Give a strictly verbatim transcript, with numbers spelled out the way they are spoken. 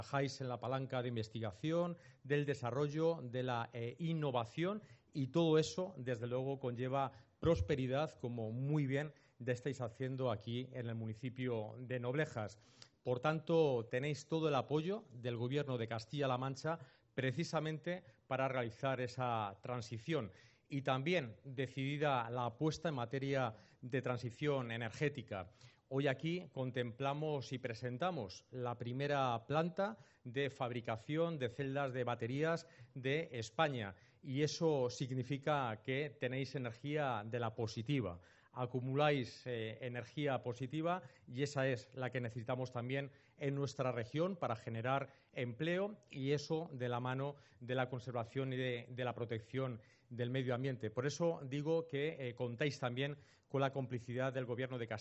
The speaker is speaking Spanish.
trabajáis en la palanca de investigación, del desarrollo, de la eh, innovación, y todo eso, desde luego, conlleva prosperidad, como muy bien estáis haciendo aquí en el municipio de Noblejas. Por tanto, tenéis todo el apoyo del Gobierno de Castilla-La Mancha precisamente para realizar esa transición. Y también decidida la apuesta en materia de transición energética. Hoy aquí contemplamos y presentamos la primera planta de fabricación de celdas de baterías de España, y eso significa que tenéis energía de la positiva. Acumuláis eh, energía positiva, y esa es la que necesitamos también en nuestra región para generar empleo, y eso de la mano de la conservación y de, de la protección del medio ambiente. Por eso digo que eh, contáis también con la complicidad del Gobierno de Castilla.